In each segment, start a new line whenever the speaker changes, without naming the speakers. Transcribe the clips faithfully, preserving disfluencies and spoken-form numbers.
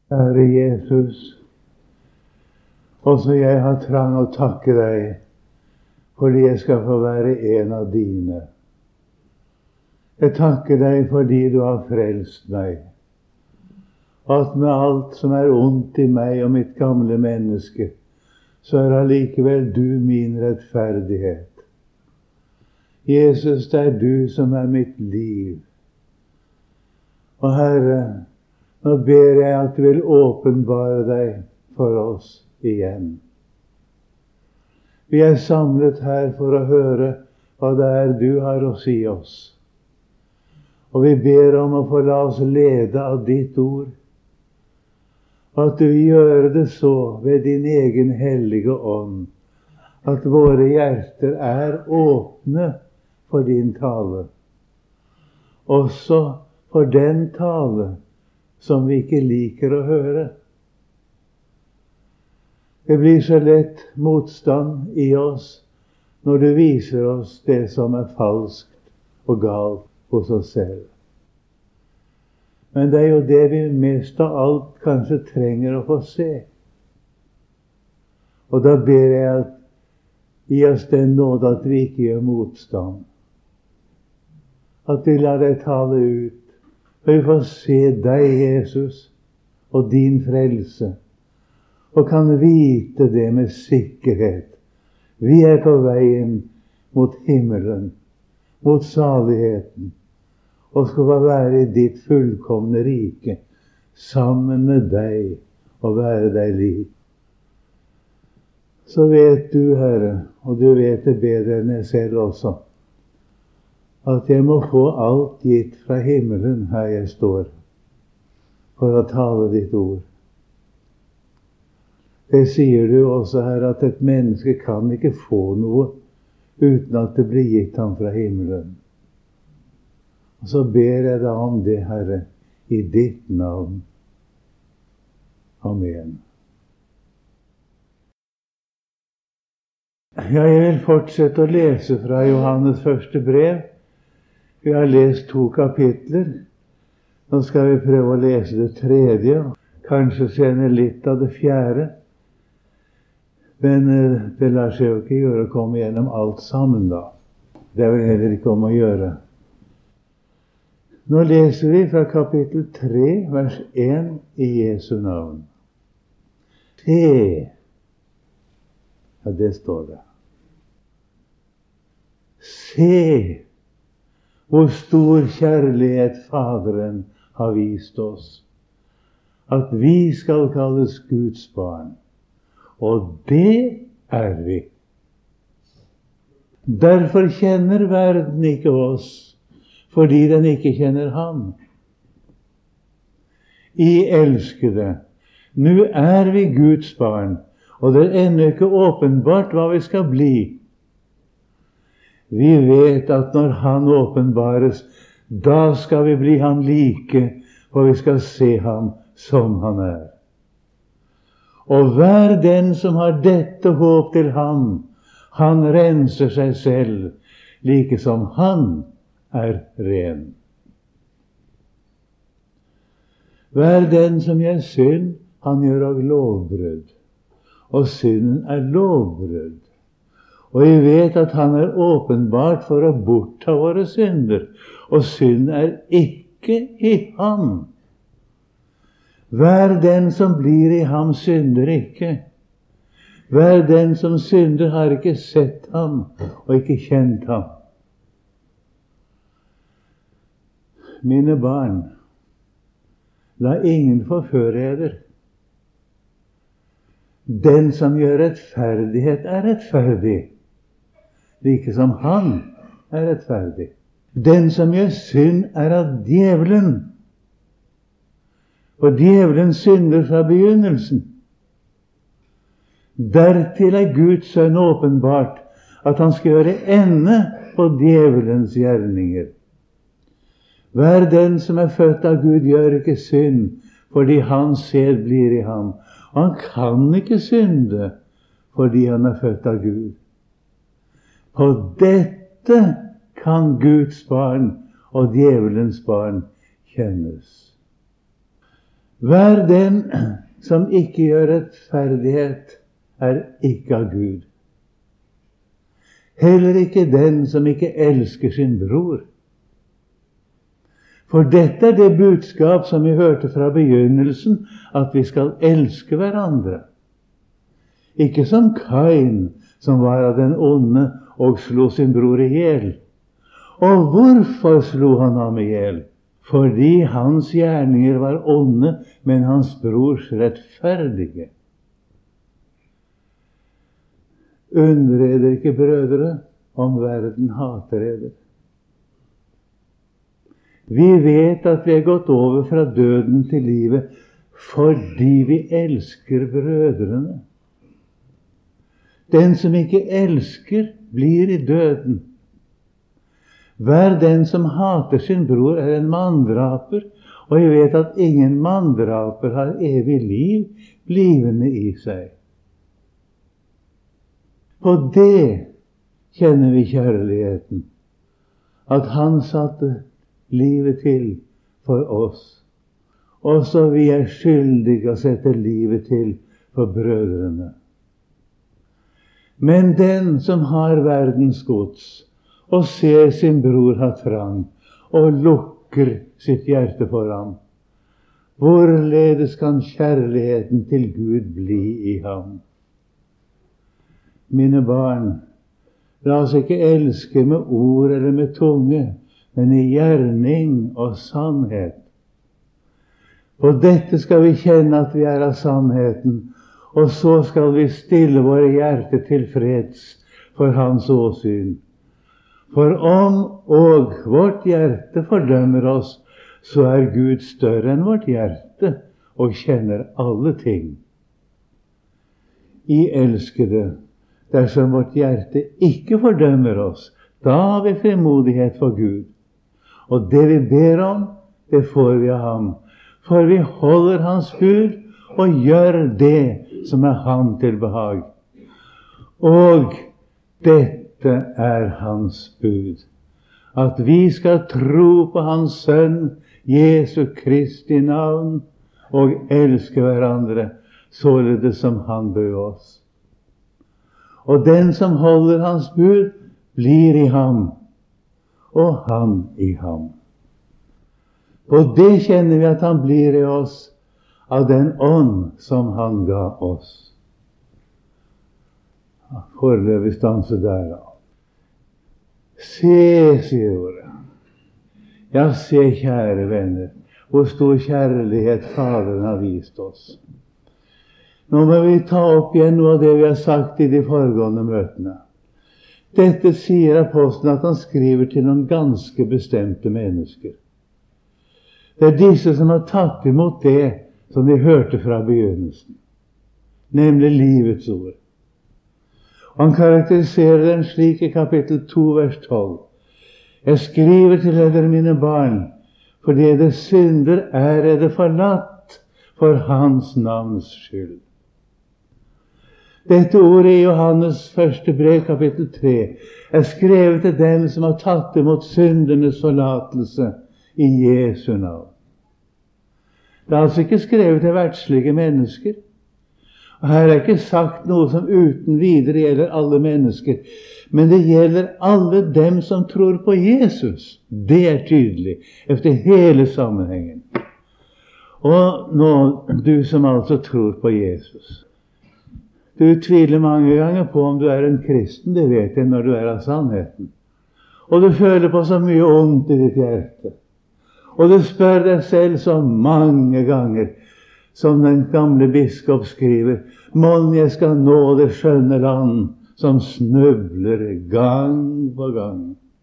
Herre Jesus, også jeg har trang å takke deg, fordi jeg skal få være en av dine. Jeg takker deg fordi du har frelst meg, at med alt som er ondt i meg og mitt gamle menneske, så er allikevel du min rettferdighet. Jesus, det er du som er mitt liv. Og Herre, nå ber jeg at du vil åpenbare deg for oss igjen. Vi er samlet her for å høre hva det er du har å si oss. Og vi ber om å få la oss lede av ditt ord. Og at du gjør det så ved din egen hellige ånd, at våre hjerter er åpne for din tale. Også for den tale som vi ikke liker å høre. Det blir så lett motstand i oss når du viser oss det som er falskt og galt hos oss selv. Men det er jo det vi mest av alt kanskje trenger å få se. Og da ber jeg at gi oss den nåde at vi ikke gjør motstand. At vi lar deg tale ut. For vi får se deg, Jesus, og din frelse, og kan vite det med sikkerhet. Vi er på veien mot himmelen, mot saligheten, og skal være i ditt fullkomne rike, sammen med deg, og være deg lik. Så vet du, Herre, og du vet det bedre enn jeg selv også, at jeg må få alt gitt fra himmelen her jeg står, for å tale ditt ord. Det sier du også, Herre, at et menneske kan ikke få noe uten at det blir gitt ham fra himmelen. Og så ber jeg deg om det, Herre, i ditt navn. Amen. Ja, jeg vil fortsette å lese fra Johannes første brev. Vi har lest to kapitler. Nå skal vi prøve å lese det tredje, kanskje senere litt av det fjerde. Men det lar seg jo ikke gjøre å komme gjennom alt sammen da. Det er vel heller ikke om å gjøre. Nå leser vi fra kapittel tre, vers én i Jesu navn. Se! Ja, det står det. Se! Hvor stor kjærlighet Faderen har vist oss, at vi skal kalles Guds barn. Og det er vi. Derfor kjenner verden ikke oss, fordi den ikke kjenner ham. I elskede, nå er vi Guds barn, og det er ennå ikke åpenbart hva vi skal bli. Vi vet at når han åpenbares, da skal vi bli ham like, for vi skal se ham som han er. Og hver den som har dette håp til ham, han renser seg selv, like som han er ren. Hver den som gjør synd, han gjør og lovbrudd. Og synden er lovbrudd. Og vi vet at han er åpenbart for å bortta våre synder, og synd er ikke i ham. Hver den som blir i ham, synder ikke. Hver den som synder, har ikke sett ham og ikke kjent ham. Mine barn, la ingen forføre eder. Den som gjør rettferdighet, er rettferdig, like som han er rettferdig. Den som gjør synd, er av djevelen. Og djevelen synder fra begynnelsen. Dertil er Guds sønn åpenbart, at han skal gjøre ende på djevelens gjerninger. Hver den som er født av Gud, gjør ikke synd, fordi hans sæd blir i ham. Og han kan ikke synde, fordi han er født av Gud. På dette kan Guds barn og djevelens barn kjennes. Hver den som ikke gjør rettferdighet, er ikke av Gud. Heller ikke den som ikke elsker sin bror. For dette er det budskap som vi hørte fra begynnelsen, at vi skal elske hverandre. Ikke som Kain, som var av den onde og slo sin bror ihjel. Og hvorfor slo han ham ihjel? Fordi hans gjerninger var onde, men hans brors rettferdige. Undrer dere ikke, brødre, om verden hater dere? Vi vet at vi er gått over fra døden til livet fordi vi elsker brødrene. Den som ikke elsker, blir i døden. Hver den som hater sin bror, er en manndraper, og jeg vet at ingen manndraper har evig liv blivende i seg. På det kjenner vi kjærligheten, at han satte livet til for oss. Også vi er skyldige å sette livet til for brødrene. Men den som har verdens gods, og ser sin bror ha trang, og lukker sitt hjerte for ham, hvorledes kan kjærligheten til Gud bli i ham? Mine barn, la oss ikke elske med ord eller med tunge, men i gjerning og sannhet. På dette skal vi kjenne at vi er av sannheten, og så skal vi stille våre hjerter tilfreds for hans åsyn. For om og vårt hjerte fordømmer oss, så er Gud større enn vårt hjerte og kjenner alle ting. I elskede, dersom vårt hjerte ikke fordømmer oss, da har vi frimodighet for Gud. Og det vi ber om, det får vi av ham. For vi holder hans bud og gjør det som er ham til behag. Og dette er hans bud, at vi skal tro på hans sønn, Jesu Kristi navn, og elske hverandre, således som han bød oss. Og den som holder hans bud, blir i ham, og han i ham. Og det kjenner vi at han blir i oss, av den ånd som han ga oss. Foreløpig stanse der da. Se, sier ordet. Ja, se, kjære venner, hvor stor kjærlighet Faderen har vist oss. Nå må vi ta opp igjen noe av det vi har sagt i de foregående møtene. Dette sier apostelen at han skriver til noen ganske bestemte mennesker. Det er disse som har tatt imot det som de hørte fra begynnelsen, nemlig livets ord. Han karakteriserer den slik i kapittel to, vers tolv. Jeg skriver til dere, mine barn, fordi det synder er dere forlatt for hans navns skyld. Dette ordet i Johannes første brev, kapittel tre, er skrevet til dem som har tatt imot syndernes forlatelse i Jesu navn. Det er altså ikke skrevet til verdslige mennesker. Og her er ikke sagt noe som uten videre gjelder alle mennesker, men det gjelder alle dem som tror på Jesus. Det er tydelig efter hele sammenhengen. Og nå, du som altså tror på Jesus, du tviler mange ganger på om du er en kristen, det vet jeg når du er av sannheten. Og du føler på så mye ondt i ditt hjerte. Og du spør deg selv så mange ganger, som den gamle biskop skriver, «Mån jeg skal nå det skjønne land, som snubler gang på gang».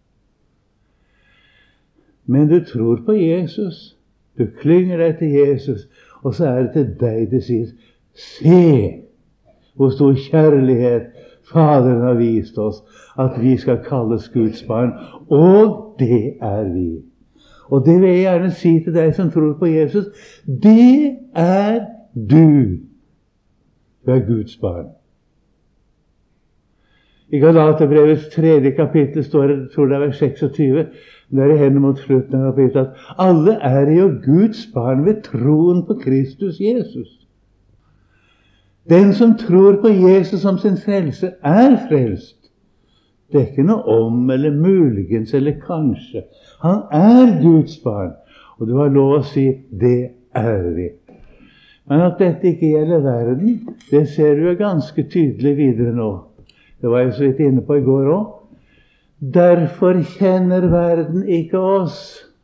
Men du tror på Jesus, du klynger deg til Jesus, og så er det til deg det sier, «Se hvor stor kjærlighet Faderen har vist oss, at vi skal kalles Guds barn, og det er vi». Og det vil jeg gjerne si til deg som tror på Jesus, det er du. Du er Guds barn. I Galaterbrevets tredje kapittel står det, tror det er vers tjueseks, der er henne mot slutten av kapittelet, at alle er jo Guds barn ved troen på Kristus Jesus. Den som tror på Jesus som sin frelse, er frelst. Det er ikke noe om, eller muligens, eller kanskje. Han er Guds barn, og du har lov å si, det er vi. Men at dette ikke gjelder verden, det ser du ganske tydelig videre nå. Det var jeg så vidt inne på i går også. Derfor kjenner verden ikke oss.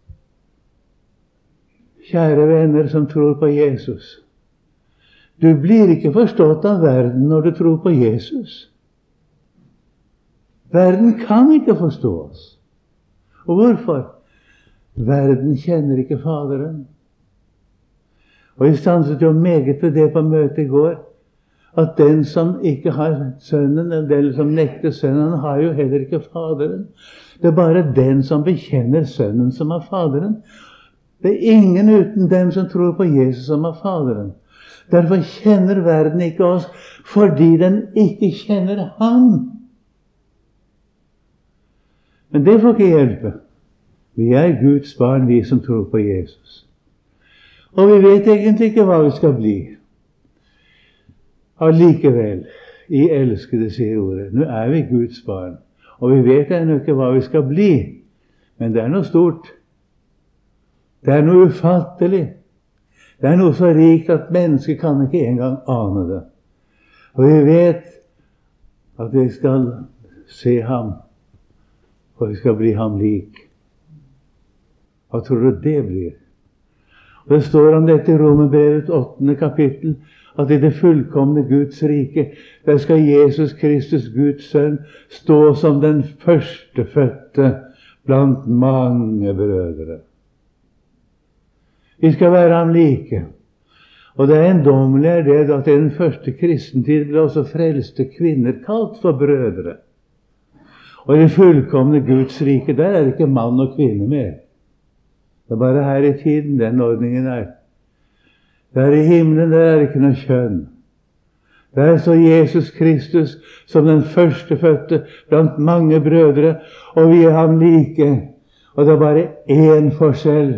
Kjære venner som tror på Jesus. Du blir ikke forstått av verden når du tror på Jesus. Verden kan ikke forstå oss. Og hvorfor? Verden kjenner ikke Faderen. Og vi stanset jo meget ved det på møtet i går, at den som ikke har sønnen, eller den som nekter sønnen, har jo heller ikke Faderen. Det er bare den som bekjenner sønnen som har Faderen. Det er ingen uten dem som tror på Jesus som har Faderen. Derfor kjenner verden ikke oss, fordi den ikke kjenner ham. Men det får ikke hjelpe. Vi er Guds barn, vi som tror på Jesus. Og vi vet egentlig ikke hva vi skal bli. Allikevel, I elskede, sier ordet, nå er vi Guds barn, og vi vet ennå ikke hva vi skal bli, men det er noe stort. Det er noe ufattelig. Det er noe så rikt at mennesker kan ikke engang ane det. Og vi vet at vi skal se ham, og vi skal bli ham lik. Hva tror du det blir? Og det står om dette i Romerbrevets åttende kapittel, at i det fullkomne Guds rike, der skal Jesus Kristus, Guds sønn, stå som den førstefødte blant mange brødre. Vi skal være ham like. Og det eiendommelige er det at i den første kristentid ble også frelste kvinner kalt for brødre. Og i det fullkomne Guds rike, der er det ikke mann og kvinne mer. Det er bare her i tiden den ordningen er. Der i himmelen, der er det ikke noe kjønn. Der står Jesus Kristus som den førstefødte blant mange brødre, og vi er ham like. Og det er bare én forskjell.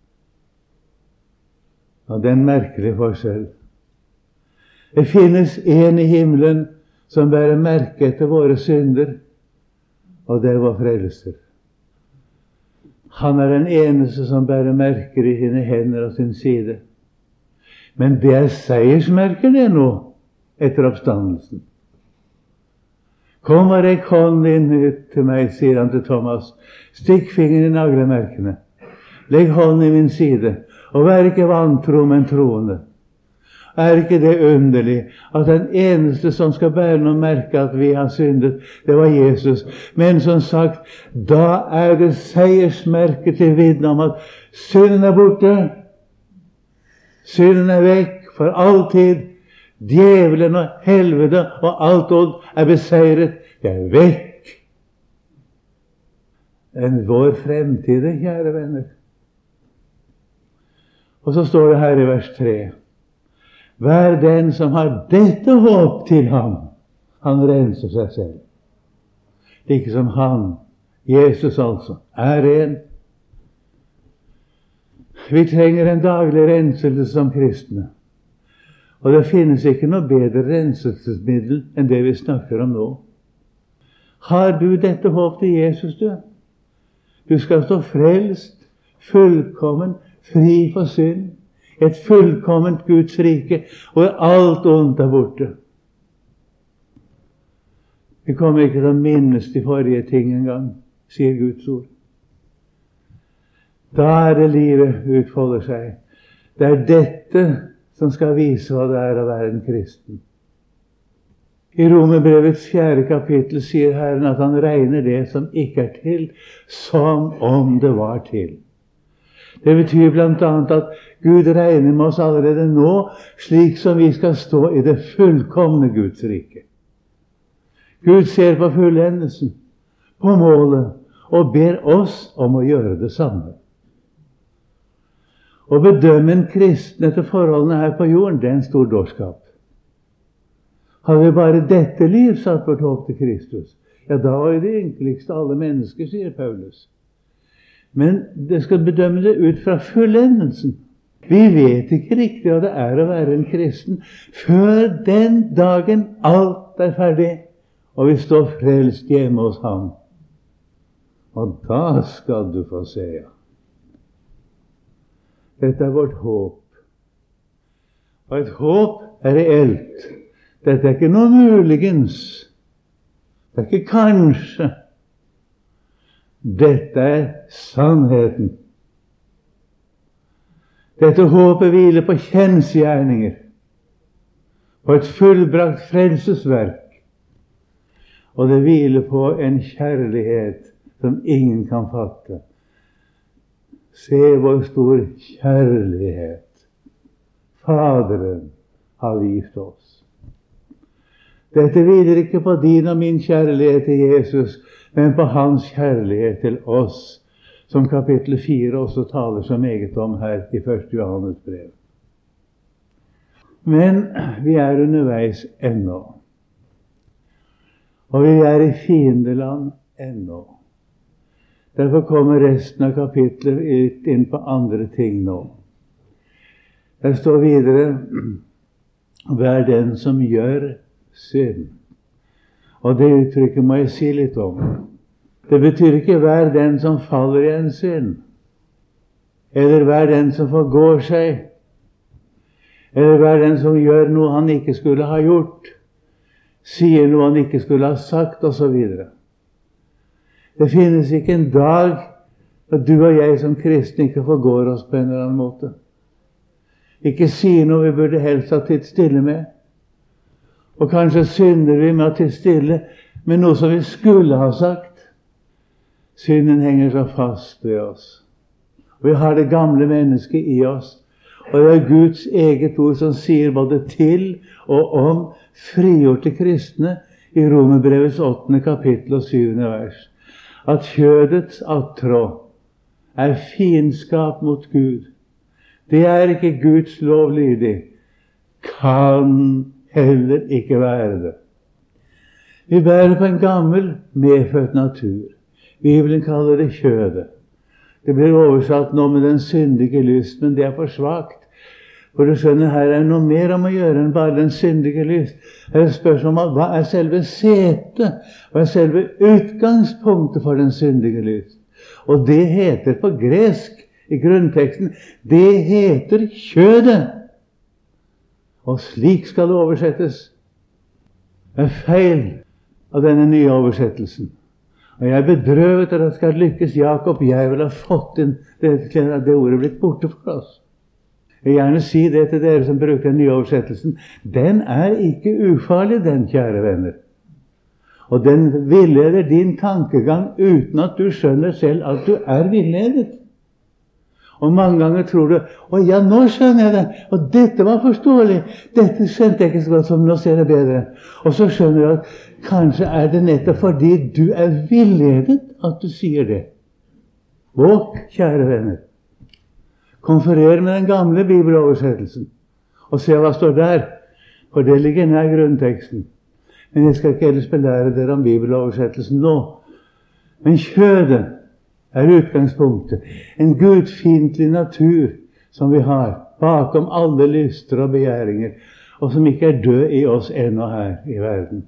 Og den merkelige forskjell. Det finnes en i himmelen som bærer merke etter våre synder, og det er vår frelser. Han er den eneste som bærer merker i sine hender og sin side. Men det er seiersmerker det nå, etter oppstandelsen. Kom og rekk hånden din ut til meg, sier han til Thomas. Stikk fingeren i naglemerkene. Legg hånden i min side, og vær ikke vantro, men troende. Er ikke det underlig at den eneste som skal bære noe merke at vi har syndet, det var Jesus. Men som sagt, da er det seiersmerke til vitne om at synden er borte. Synden er vekk for alltid. Djevelen og helvete og alt odd er beseiret. Det er vekk. En vår fremtid, kjære venner. Og så står det her i vers tre. Vær den som har dette håp til ham. Han renser seg selv. Like som han, Jesus altså, er ren. Vi trenger en daglig renselse som kristne. Og det finnes ikke noe bedre renselsesmiddel enn det vi snakker om nå. Har du dette håp til Jesus, du? Du skal stå frelst, fullkommen, fri for synd. Et fullkomment Guds rike, og alt ondt er borte. Vi kommer ikke til å minnes de forrige ting engang, sier Guds ord. Da er det livet utfolder seg. Det er dette som skal vise hva det er å være en kristen. I Romerbrevets fjerde kapittel sier Herren at han regner det som ikke er til, som om det var til. Det betyr blant annet at Gud regner med oss allerede nå, slik som vi skal stå i det fullkomne Guds rike. Gud ser på fullendelsen, på målet, og ber oss om å gjøre det samme. Å bedømme en kristen etter forholdene her på jorden, det er en stor dårskap. Hadde vi bare dette liv satt vårt håp til Kristus, ja, da var det ynkeligste alle mennesker, sier Paulus. Men det skal bedømme det ut fra fullendelsen. Vi vet ikke riktig hva det er å være en kristen før den dagen alt er ferdig, og vi står frelst hjemme hos ham. Og da skal du få se, ja. Dette er vårt håp. Og et håp er reelt. Dette er ikke noe muligens. Det er ikke kanskje. Dette er sannheten. Dette håpet hviler på kjensgjerninger, på et fullbrakt frelsesverk, og det hviler på en kjærlighet som ingen kan fatte. Se hvor stor kjærlighet Faderen har vist oss. Dette hviler ikke på din og min kjærlighet til Jesus, men på hans kjærlighet til oss, som kapittel fire også taler så meget om her i første Johannes brev. Men vi er underveis ennå. Og vi er i fiendeland ennå. Derfor kommer resten av kapitlet inn på andre ting nå. Der står videre: vær den som gjør synd. Og det uttrykket må jeg si litt om. Det betyr ikke vær den som faller i en synd, eller vær den som forgår seg, eller vær den som gjør noe han ikke skulle ha gjort, sier noe han ikke skulle ha sagt, og så videre. Det finnes ikke en dag at du og jeg som kristne ikke forgår oss på en eller annen måte. Ikke sier noe vi burde helst ha titt stille med. Og kanskje synder vi med å titt stille med noe som vi skulle ha sagt. Synden henger så fast ved oss. Vi har det gamle mennesket i oss. Og det er Guds eget ord som sier både til og om frigjorte kristne i Romerbrevets åttende kapittel og syvende vers. At kjødets attrå er fiendskap mot Gud. Det er ikke Guds lov lydig. Kan heller ikke være det. Vi bærer på en gammel, medfødt natur. Bibelen kaller det kjødet. Det blir oversatt nå med den syndige lyst, men det er for svakt. For du skjønner, her er noe mer om å gjøre enn bare den syndige lyst. Her er spørsmålet om hva er selve setet, hva er selve utgangspunktet for den syndige lyst. Og det heter på gresk, i grunnteksten, det heter kjødet. Og slik skal det oversettes. Det er feil av denne nye oversettelsen. Og jeg er bedrøvet at det skal lykkes. Jakob, jeg vil ha fått inn det, det ordet blitt borte for oss. Jeg vil gjerne si det til dere som bruker den nye oversettelsen. Den er ikke ufarlig, den, kjære venner. Og den villeder din tankegang uten at du skjønner selv at du er villedet. Og mange ganger tror du, å ja, nå skjønner jeg det, og dette var forståelig. Dette skjønte jeg ikke så godt som, nå ser jeg bedre. Og så skjønner du at kanskje er det nettopp fordi du er villedet at du sier det. Og, kjære venner, konferer med den gamle bibeloversettelsen, og se hva står der, for det ligger nær grunnteksten. Men jeg skal ikke ellers belære dere om bibeloversettelsen nå. Men kjødet er utgangspunktet. En gudfiendtlig natur som vi har bakom alle lyster og begjæringer, og som ikke er død i oss ennå her i verden.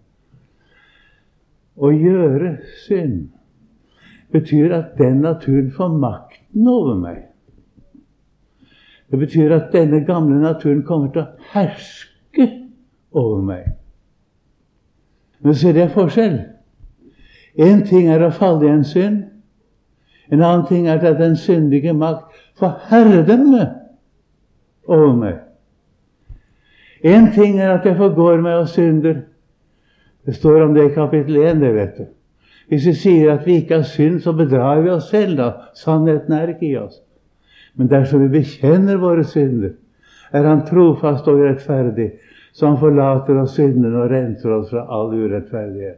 Å gjøre synd betyr at den naturen får makten over meg. Det betyr at denne gamle naturen kommer til å herske over meg. Men så er det forskjell. En ting er å falle i en synd. En annen ting er at den syndige makt får herredømme over meg. En ting er at jeg forgår meg og synder. Det står om det i kapittel én, det vet du. Hvis vi sier at vi ikke har synd, så bedrar vi oss selv da. Sannheten er ikke i oss. Men dersom vi bekjenner våre synder, er han trofast og rettferdig, så han forlater oss syndene og renser oss fra all urettferdighet.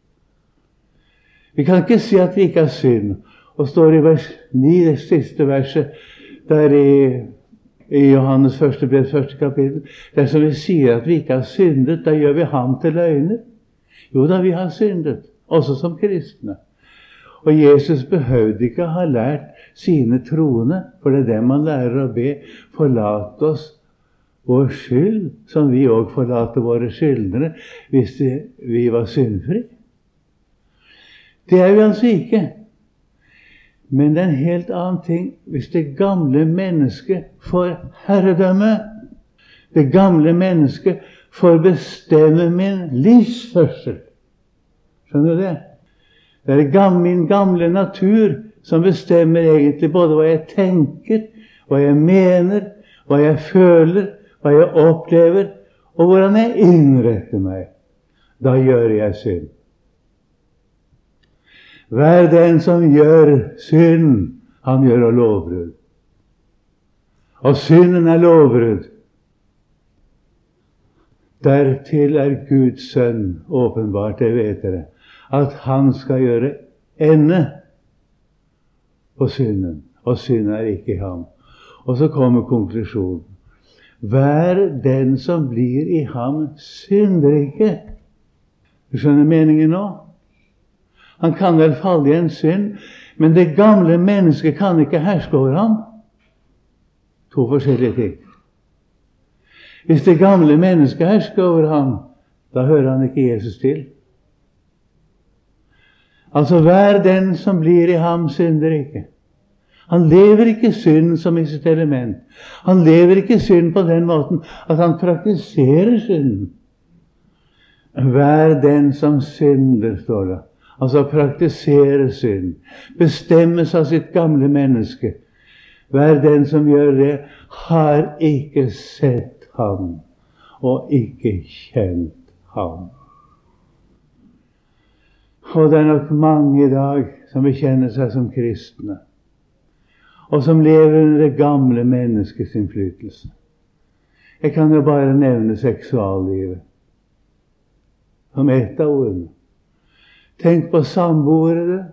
Vi kan ikke si at vi ikke har synd. Og står i vers ni, det siste verset, der i i Johannes første brev, første kapittel. Dersom vi sier at vi ikke har syndet, da gjør vi ham til løgner. Jo da, vi har syndet, også som kristne. Og Jesus behøvde ikke ha lært sine troende, for det er det man lærer å be, forlat oss vår skyld, som vi også forlater våre skyldnere, hvis vi var syndfri. Det er vi altså ikke. Men det er en helt annen ting hvis det gamle mennesket får herredømme. Det gamle mennesket får bestemme min livsførsel. Skjønner du det? Det er min gamle natur som bestemmer egentlig både hva jeg tenker, hva jeg mener, hva jeg føler, hva jeg opplever, og hvordan jeg innretter meg. Da gjør jeg synd. Hver den som gjør synd, han gjør lovbrudd. Og synden er lovbrudd. Dertil er Guds sønn åpenbart, det vet dere, at han skal gjøre ende på synden, og synden er ikke i ham. Og så kommer konklusjonen. Hver den som blir i ham, synder ikke. Du skjønner meningen nå? Han kan vel falle i en synd, men det gamle mennesket kan ikke herske over ham. To forskjellige ting. Hvis det gamle mennesket hersker over ham, da hører han ikke Jesus til. Altså, hver den som blir i ham, synder ikke. Han lever ikke synd som i sitt element. Han lever ikke synd på den måten at han praktiserer synden. Hver den som synder, står det. Altså praktisere synd, bestemmes av sitt gamle menneske. Hver den som gjør det, har ikke sett ham, og ikke kjent ham. Og det er nok mange i dag som bekjenner seg som kristne, og som lever under det gamle menneskets innflytelse. Jeg kan jo bare nevne seksuallivet som ett av ordene. Tenk på samboere.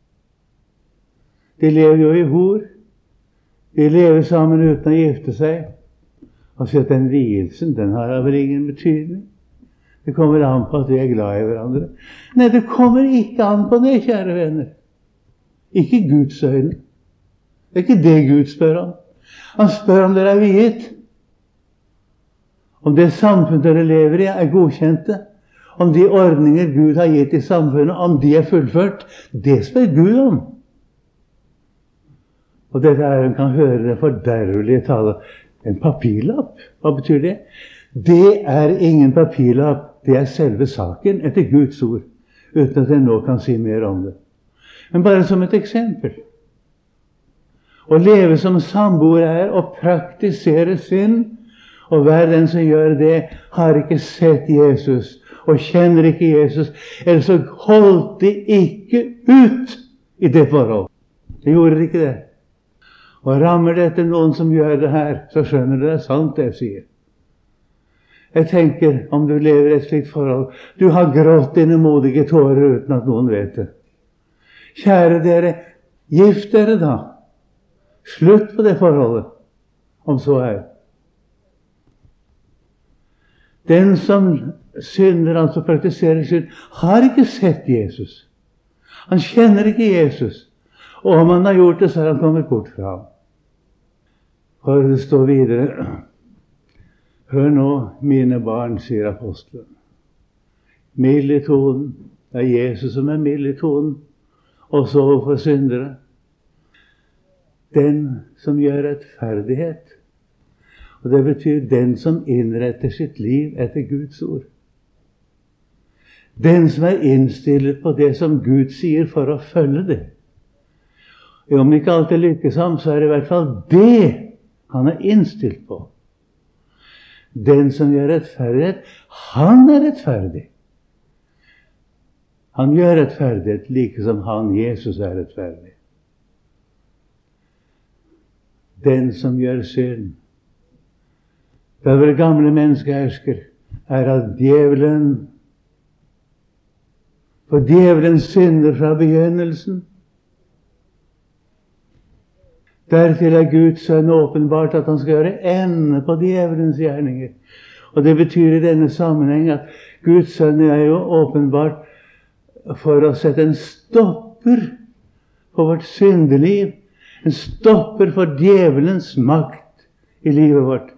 De lever jo i hor. De lever sammen uten å gifte seg. Og så at den vielsen, den har vel ingen betydning. Det kommer an på at vi er glad i hverandre. Nei, det kommer ikke an på det, kjære venner. Ikke Guds øyne. Det er ikke det Gud spør om. Han spør om dere er viet. Om det samfunn dere lever i, er godkjente. Om de ordninger Gud har gitt i samfunnet, om de er fullført, det spør Gud om. Og dette er, en kan høre det fordervelige tale. En papirlapp, hva betyr det? Det er ingen papirlapp, det er selve saken etter Guds ord, uten at jeg nå kan si mer om det. Men bare som et eksempel. Å leve som samboer er å praktisere synd, og hver den som gjør det, har ikke sett Jesus, og kjenner ikke Jesus, eller så holdt de ikke ut i det forhold. De gjorde ikke det. Og rammer dette noen som gjør det her, så skjønner dere det er sant det jeg sier. Jeg tenker, om du lever i et slikt forhold, du har grått dine modige tårer uten at noen vet det. Kjære dere, gift dere da. Slutt på det forholdet, om så er. Den som synder, altså praktiserer synd, har ikke sett Jesus. Han kjenner ikke Jesus. Og om han har gjort det, så har han kommet bort fra ham. For det står videre. Hør nå, mine barn, sier apostelen. Mild i tonen. Det er Jesus som er mild i tonen. Også overfor syndere. Den som gjør rettferdighet. Og det betyr den som innretter sitt liv etter Guds ord. Den som er innstillet på det som Gud sier for å følge det. Om det ikke alltid lykkes ham, så er det i hvert fall det han er innstilt på. Den som gjør rettferdighet, han er rettferdig. Han gjør rettferdighet like som han, Jesus, er rettferdig. Den som gjør synd, da vår gamle menneske hersker, er at djevelen, for djevelen synder fra begynnelsen. Dertil er Guds sønn åpenbart at han skal gjøre ende på djevelens gjerninger. Og det betyr i denne sammenheng at Guds sønn er jo åpenbart for å sette en stopper på vårt syndeliv. En stopper for djevelens makt i livet vårt.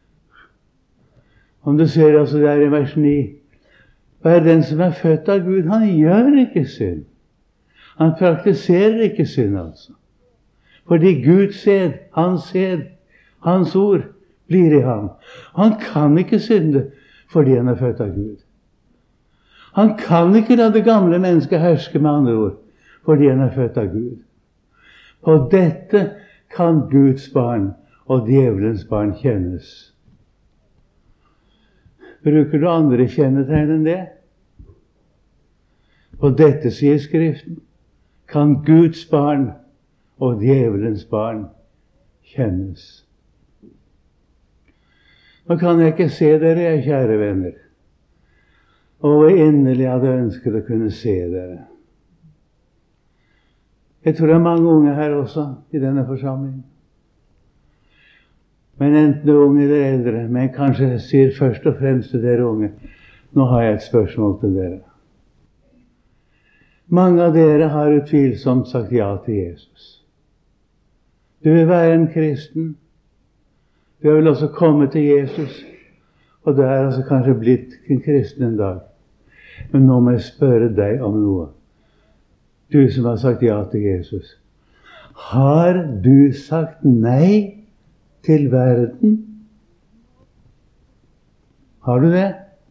Om du ser altså der i vers ni. Hver den som er født av Gud, han gjør ikke synd. Han praktiserer ikke synd, altså. Fordi Guds sæd, hans sæd, hans ord, blir i ham. Han kan ikke synde fordi han er født av Gud. Han kan ikke la det gamle mennesket herske, med andre ord, fordi han er født av Gud. På dette kan Guds barn og djevelens barn kjennes. Bruker du andre kjennetegn enn det? På dette, sier Skriften, kan Guds barn og djevelens barn kjennes. Nå kan jeg ikke se dere, jeg kjære venner, og jeg inderlig hadde ønsket å kunne se dere. Jeg tror det er mange unge her også, i denne forsamlingen. Men enten du er unge eller eldre, men kanskje jeg sier først og fremst til dere unge, nå har jeg et spørsmål til dere. Mange av dere har utvilsomt sagt ja til Jesus. Du vil være en kristen. Du har vel også kommet til Jesus, og du er altså kanskje blitt en kristen en dag. Men nå må jeg spørre deg om noe. Du som har sagt ja til Jesus. Har du sagt nei til verden? Har du det?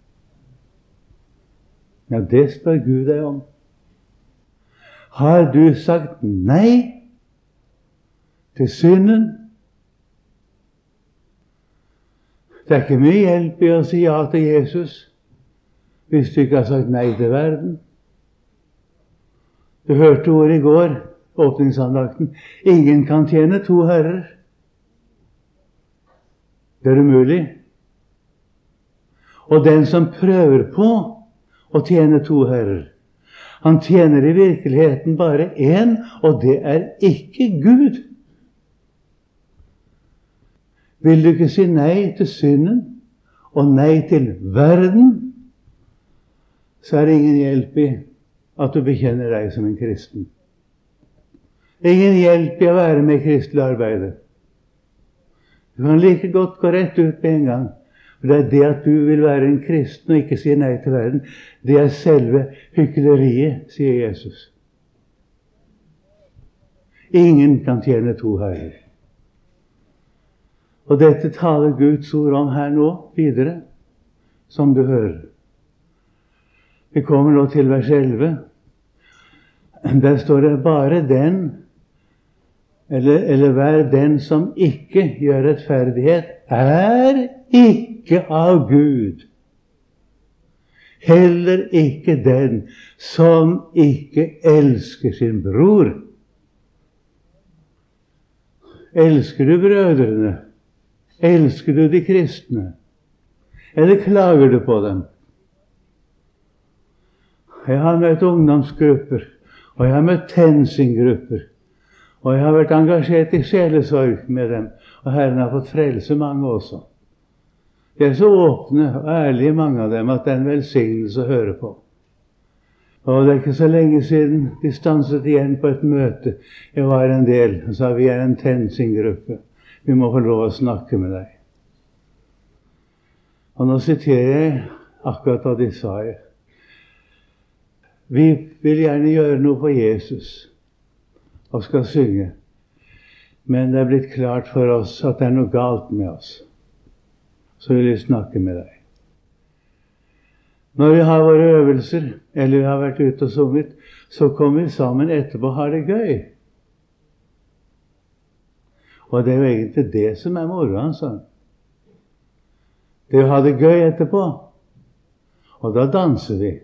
Ja, det spør Gud deg om. Har du sagt nei til synden? Det er ikke mye hjelp i å si ja til Jesus hvis du ikke har sagt nei til verden. Du hørte ordet i går, åpningsandakten. Ingen kan tjene to herrer. Det er umulig. Og den som prøver på å tjene to herrer, han tjener i virkeligheten bare én, og det er ikke Gud. Vil du ikke si nei til synden og nei til verden, så er det ingen hjelp i at du bekjenner deg som en kristen. Ingen hjelp i å være med i kristelig arbeid. Du kan like godt gå rett ut med en gang. For det er det at du vil være en kristen og ikke si nei til verden, det er selve hykleriet, sier Jesus. Ingen kan tjene to herrer. Og dette taler Guds ord om her nå, videre, som du hører. Vi kommer nå til vers elleve. Der står det bare den, eller, eller hver den som ikke gjør rettferdighet, er ikke av Gud. Heller ikke den som ikke elsker sin bror. Elsker du brødrene? Elsker du de kristne? Eller klager du på dem? Jeg har møtt ungdomsgrupper, og jeg har møtt TenSing-grupper, og jeg har vært engasjert i sjelesorg med dem, og Herren har fått frelse mange også. De er så åpne og ærlige, mange av dem, at det er en velsignelse å høre på. Og det er ikke så lenge siden de stanset igjen på et møte. Jeg var en del, og sa vi er en TenSing-gruppe. Vi må få lov å snakke med deg. Og nå siterer jeg akkurat hva de sa. Vi vil gjerne gjøre noe for Jesus og skal synge. Men det er blitt klart for oss at det er noe galt med oss. Så vil jeg snakke med deg. Når vi har våre øvelser, eller vi har vært ute og sunget, så kommer vi sammen etterpå og har det gøy. Og det er jo egentlig det som er moro, altså. Det er å ha det gøy etterpå. Og da danser vi.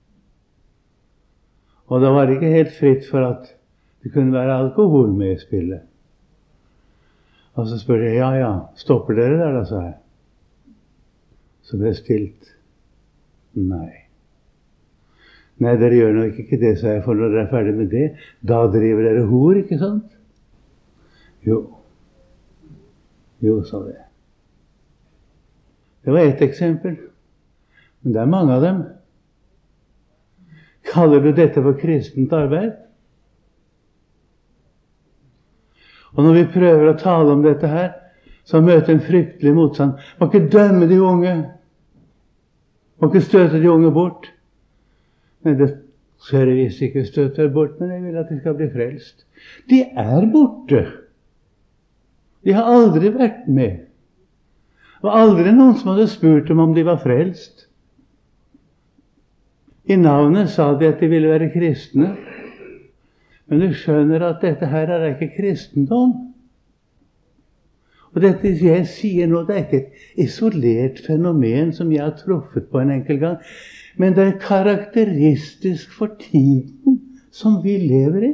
Og da var det ikke helt fritt for at det kunne være alkohol med i spillet. Og så spør jeg, ja, ja, stopper dere der, da, sa jeg. Så ble det stilt. Nei. Nei, dere gjør nok ikke det, sa jeg, for når dere er ferdig med det, da driver dere hor, ikke sant? Jo. Jo, sa det. Det var ett eksempel. Men det er mange av dem. Kaller du dette for kristent arbeid? Og når vi prøver å tale om dette her, så møter en fryktelig motstand. Man må ikke dømme de unge. Man må ikke støte de unge bort. Men det skal jeg visst ikke støte bort, men jeg vil at de skal bli frelst. De er borte. De har aldri vært med. Det var aldri noen som hadde spurt dem om de var frelst. I navnet sa de at de ville være kristne. Men du skjønner at dette her er ikke kristendom. Og dette jeg sier nå, det er ikke et isolert fenomen som jeg har truffet på en enkel gang, men det er karakteristisk for tiden som vi lever i.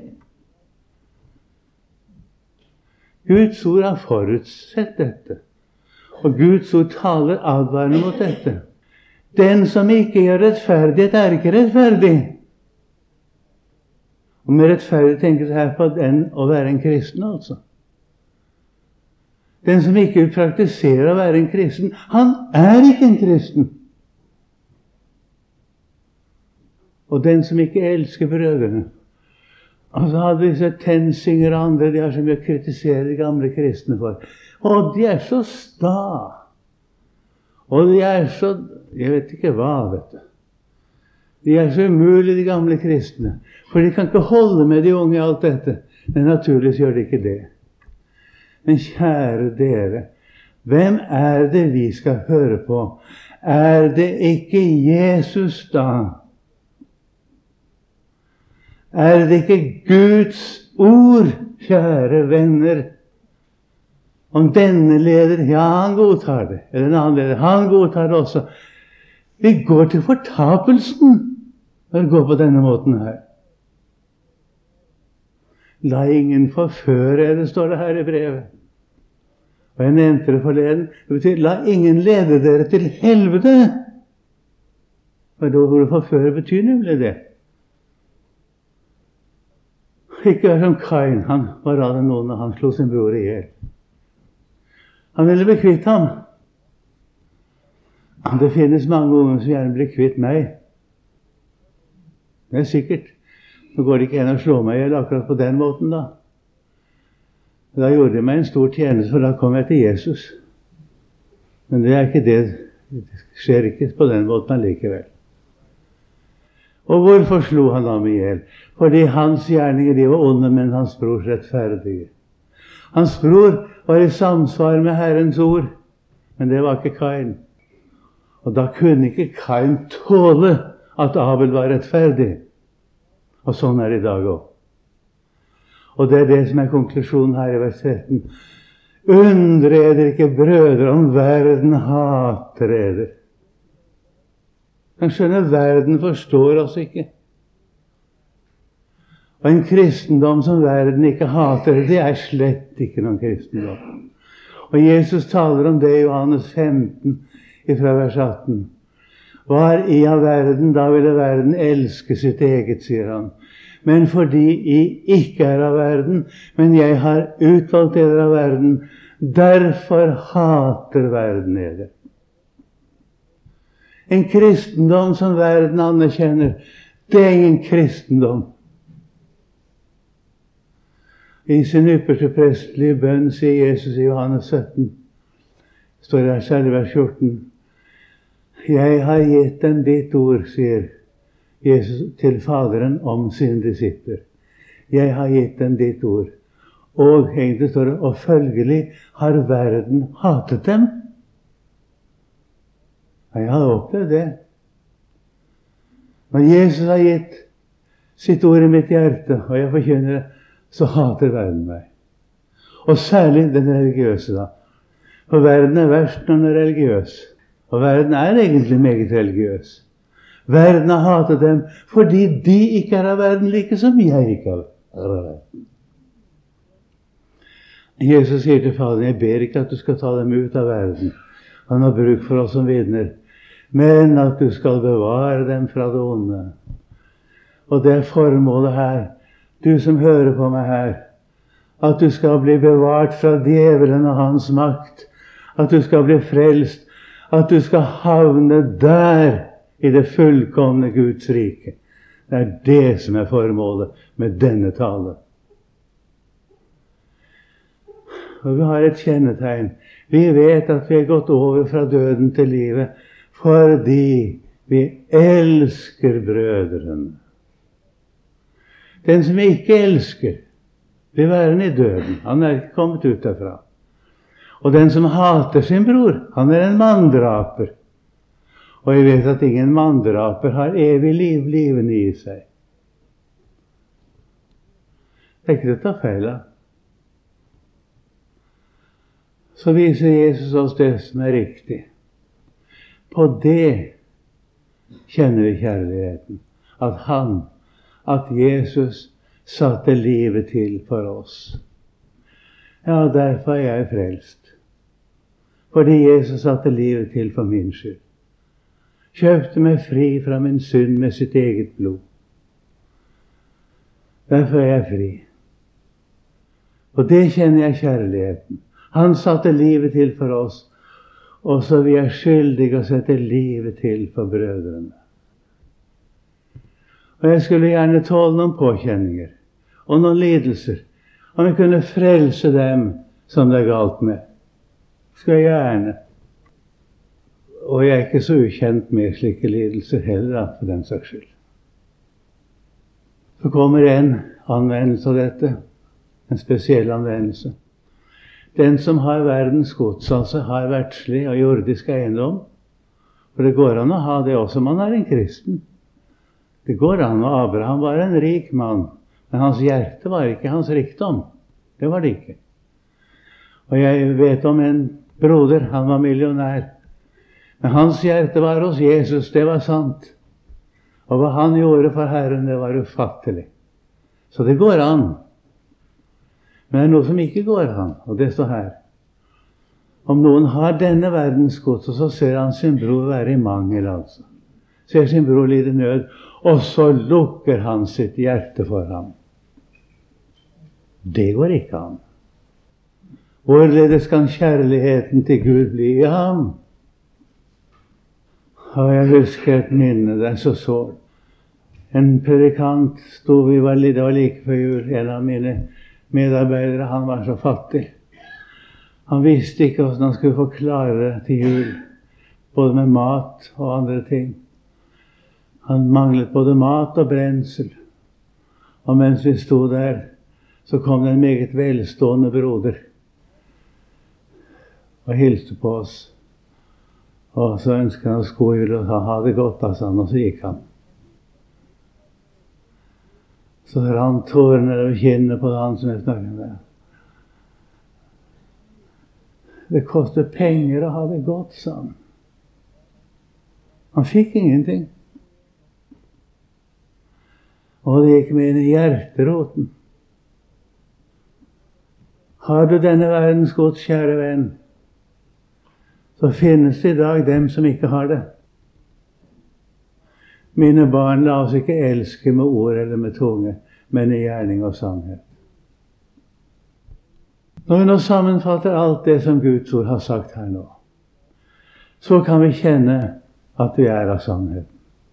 Guds ord har forutsett dette, og Guds ord taler advarende mot dette. Den som ikke gjør rettferdighet, er ikke rettferdig. Og med rettferdig tenkes her på den å være en kristen, altså. Den som ikke praktiserer å være en kristen, han er ikke en kristen. Og den som ikke elsker brødrene. Og så hadde disse Tensinger og andre, de har så mye å kritisere de gamle kristne for. Og de er så sta. Og de er så, jeg vet ikke hva, vet du. De er så umulige, de gamle kristne. For de kan ikke holde med de unge i alt dette. Men naturligvis gjør de ikke det. Men kjære dere, hvem er det vi skal høre på? Er det ikke Jesus da? Er det ikke Guds ord, kjære venner? Om denne leder, ja, han godtar det. Eller en annen leder, han godtar det også. Vi går til fortapelsen når vi går på denne måten her. La ingen forføre, det står det her i brevet. Og jeg nevnte det forleden. Det betyr, la ingen lede dere til helvete. Og da ordet forføre betyr nemlig det. Ikke være som Kain. Han var av den noen, og han slo sin bror i hjel. Han ville bli kvitt ham. Det finnes mange unge som gjerne blir kvitt meg. Det er sikkert. Nå går det ikke en å slå meg ihjel akkurat på den måten da. Da gjorde jeg meg en stor tjeneste, for da kom jeg til Jesus. Men det er ikke det. Det skjer ikke på den måten allikevel. Og hvorfor slo han ham ihjel? Fordi hans gjerninger, de var onde, men hans brors rettferdige. Hans bror var i samsvar med Herrens ord, men det var ikke Kain. Og da kunne ikke Kain tåle at Abel var rettferdig. Og sånn er det i dag også. Og det er det som er konklusjonen her i vers tretten. Undre eder ikke, brødre, om verden hater eder. Han skjønner, verden forstår oss ikke. Og en kristendom som verden ikke hater, det er slett ikke noen kristendom. Og Jesus taler om det i Johannes femten, fra vers atten. Var i av verden, da ville verden elske sitt eget, sier han. Men fordi I ikke er av verden, men jeg har utvalgt dere av verden, derfor hater verden dere. En kristendom som verden anerkjenner, det er ingen kristendom. I sin ypperste prestelige bønn, sier Jesus i Johannes sytten, står det særlig vers fjorten, jeg har gitt dem ditt ord, sier Jesus til Faderen om sine disipler. Jeg har gitt dem ditt ord. Og egentlig står det, og følgelig har verden hatet dem. Jeg har opplevd det. Når Jesus har gitt sitt ord i mitt hjerte, og jeg forkynner det, så hater verden meg. Og særlig den religiøse da. For verden er verst når den er religiøs. Og verden er egentlig meget religiøs. Verden har hatet dem fordi de ikke er av verden, like som jeg ikke er av verden. Jesus sier til Faderen, jeg ber ikke at du skal ta dem ut av verden. Han har bruk for oss som vitner. Men at du skal bevare dem fra det onde. Og det er formålet her. Du som hører på meg her, at du skal bli bevart fra djevelen og hans makt, at du skal bli frelst, at du skal havne der i det fullkomne Guds rike. Det er det som er formålet med denne tale. Og vi har et kjennetegn. Vi vet at vi er gått over fra døden til livet fordi vi elsker brødrene. Den som ikke elsker, blir værende i døden. Han er ikke kommet ut derfra. Og den som hater sin bror, han er en manndraper. Og jeg vet at ingen manndraper har evig liv livende i seg. Det er ikke til å ta feil av. Så viser Jesus oss det som er riktig. På det kjenner vi kjærligheten. At han, at Jesus satte livet til for oss. Ja, derfor er jeg frelst. Fordi Jesus satte livet til for min skyld. Kjøpte meg fri fra min synd med sitt eget blod. Derfor er jeg fri. Og det kjenner jeg kjærligheten. Han satte livet til for oss, og så vi er skyldige å sette livet til for brødrene. Og jeg skulle gjerne tåle noen påkjenninger og noen lidelser, om jeg kunne frelse dem som det er galt med. Skulle jeg gjerne. Og jeg er ikke så ukjent med slike lidelser heller, for den saks skyld. Så kommer en anvendelse av dette, en spesiell anvendelse. Den som har verdens gods, altså har verdslig og jordisk eiendom, for det går an å ha det også om man er en kristen. Det går an, og Abraham var en rik mann, men hans hjerte var ikke hans rikdom. Det var det ikke. Og jeg vet om en broder, han var millionær. Men hans hjerte var hos Jesus, det var sant. Og hva han gjorde for Herren, det var ufattelig. Så det går an. Men det er noe som ikke går an, og det står her. Om noen har denne verdens gods, og så ser han sin bror være i mangel, altså. Ser sin bror lide nød, og så lukker han sitt hjerte for ham. Det går ikke an. Hvorledes kan kjærligheten til Gud bli i ham? Og jeg husker et minne, det er så sårt. En predikant stod, vi var, det var like før jul, en av mine medarbeidere, han var så fattig. Han visste ikke hvordan han skulle forklare det til jul, både med mat og andre ting. Han manglet både mat og brensel. Og mens vi stod der, så kom det en meget velstående broder og hilste på oss. Og så ønsket han oss god jul og ha det godt, altså, og så gikk han. Så rant tårene over kinnet på han som jeg snakket med. Det koster penger å ha det godt, sa han. Han fikk ingenting. Og det gikk med inn i hjerteroten. Har du denne verdens gods, kjære venn, så finnes det i dag dem som ikke har det. Mine barn, la oss ikke elske med ord eller med tunge, men i gjerning og sannhet. Når vi nå sammenfatter alt det som Guds ord har sagt her nå, så kan vi kjenne at vi er av sannheten.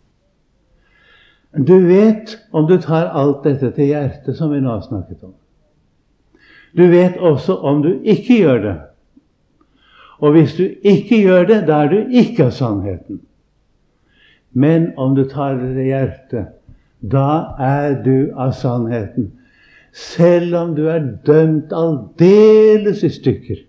Du vet om du tar alt dette til hjertet som vi nå har snakket om. Du vet også om du ikke gjør det. Og hvis du ikke gjør det, da er du ikke av sannheten. Men om du tar det til hjertet, da er du av sannheten. Selv om du er dømt aldeles i stykker.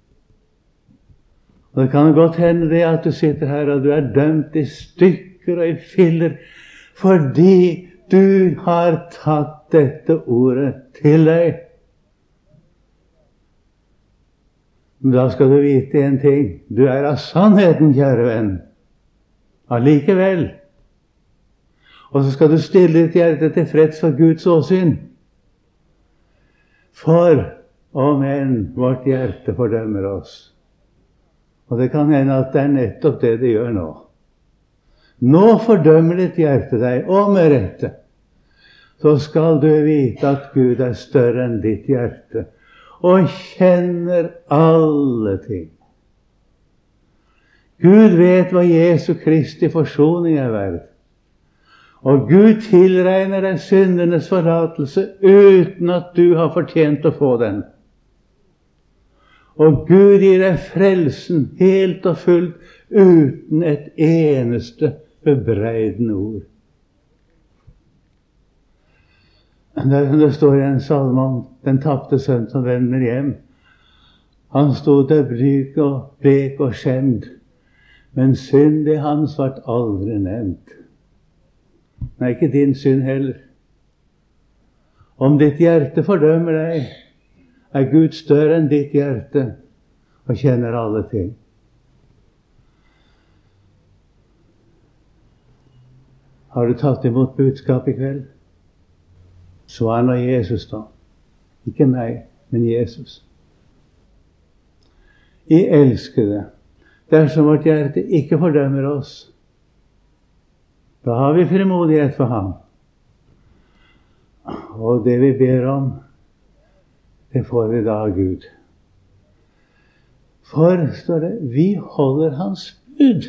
Og det kan godt hende det at du sitter her og du er dømt i stykker og i filler, fordi du har tatt dette ordet til deg. Men da skal du vite en ting. Du er av sannheten, kjære venn. Allikevel. Og så skal du stille ditt hjerte til freds for Guds åsyn. For om enn vårt hjerte fordømmer oss. Og det kan hende at det er nettopp det det gjør nå. Nå fordømmer ditt hjerte deg, og med rette. så skal du vite at Gud er større enn ditt hjerte, og kjenner alle ting. Gud vet hva Jesu Kristi forsoning er verd. Og Gud tilregner deg syndenes forlatelse uten at du har fortjent å få den. Og Gud gir deg frelsen helt og fullt uten et eneste bebreidende ord. Det, det står i en salme om den tapte sønn som vender hjem. Han stod der blyg og blek og skjemd, men synd i hans vart aldri nevnt. Nei, ikke din synd heller. Om ditt hjerte fordømmer deg, er Gud større enn ditt hjerte og kjenner alle ting. Har du tatt imot budskap i kveld? Så er nå Jesus da. Ikke meg, men Jesus. I elskede, dersom vårt hjerte ikke fordømmer oss, da har vi frimodighet for ham. Og det vi ber om, det får vi da av Gud. For, står det, vi holder hans bud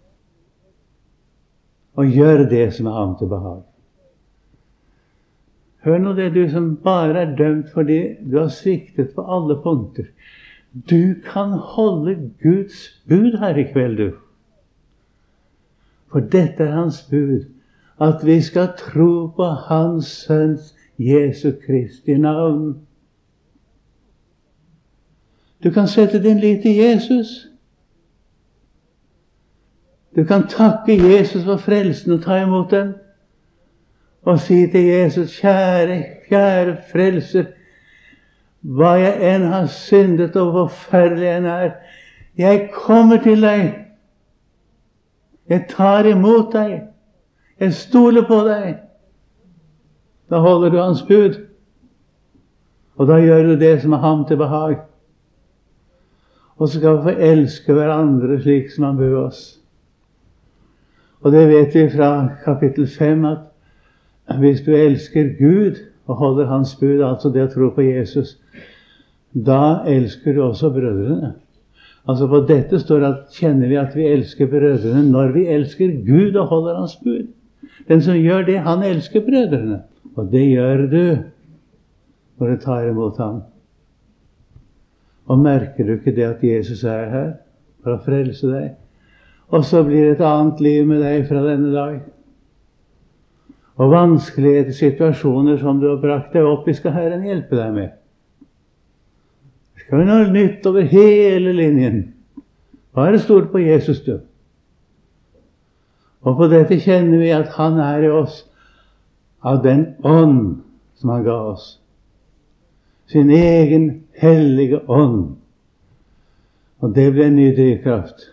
og gjør det som er ham til behag. Hør nå det, du som bare er dømt fordi du har sviktet på alle punkter. Du kan holde Guds bud her i kveld, du. For dette er hans bud, at vi skal tro på hans sønns Jesu Kristi navn. Du kan sette din lit til Jesus. Du kan takke Jesus for frelsen og ta imot den. Og si til Jesus, kjære, kjære frelser, hva jeg enn har syndet og hvor forferdelig jeg enn er, jeg kommer til deg. Jeg tar imot deg. Jeg stoler på deg. Da holder du hans bud. Og da gjør du det som er ham til behag. Og så skal vi få elske hverandre slik som han bød oss. Og det vet vi fra kapittel fem, at hvis du elsker Gud og holder hans bud, altså det å tro på Jesus, da elsker du også brødrene. Altså på dette står at kjenner vi at vi elsker brødrene når vi elsker Gud og holder hans bud. Den som gjør det, han elsker brødrene. Og det gjør du når du tar imot ham. Og merker du ikke det at Jesus er her for å frelse deg? Og så blir det et annet liv med deg fra denne dag. Og vanskelige situasjoner som du har brakt deg opp i, skal Herren hjelpe deg med. Det skal være noe nytt over hele linjen. Bare stol på Jesus, du. Og på dette kjenner vi at han er i oss av den ånd som han ga oss. Sin egen hellige ånd. Og det ble en ny drivkraft.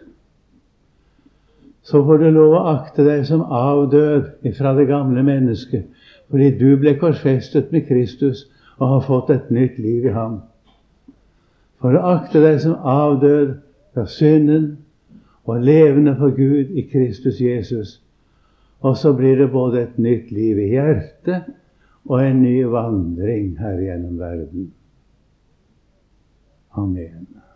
Så får du lov å akte deg som avdød ifra det gamle mennesket, fordi du ble korsfestet med Kristus og har fått et nytt liv i ham. For å akte deg som avdød fra synden og levende for Gud i Kristus Jesus. Og så blir det både et nytt liv i hjertet og en ny vandring her gjennom verden. Amen.